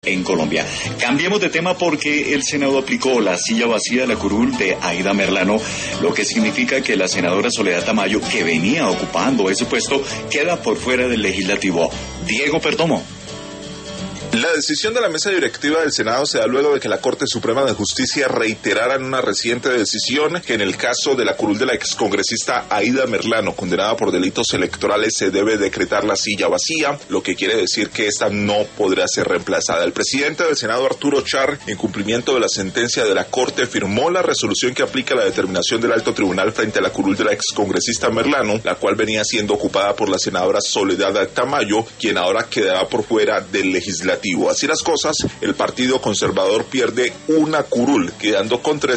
en Colombia. Cambiemos de tema porque el Senado aplicó la silla vacía de la curul de Aida Merlano, lo que significa que la senadora Soledad Tamayo, que venía ocupando ese puesto, queda por fuera del legislativo. Diego Perdomo. La decisión de la mesa directiva del Senado se da luego de que la Corte Suprema de Justicia reiterara en una reciente decisión que en el caso de la curul de la excongresista Aida Merlano, condenada por delitos electorales, se debe decretar la silla vacía, lo que quiere decir que esta no podrá ser reemplazada. El presidente del Senado, Arturo Char, en cumplimiento de la sentencia de la Corte, firmó la resolución que aplica la determinación del alto tribunal frente a la curul de la excongresista Merlano, la cual venía siendo ocupada por la senadora Soledad Tamayo, quien ahora quedará por fuera del legislativo. Así las cosas, el Partido Conservador pierde una curul, quedando con 3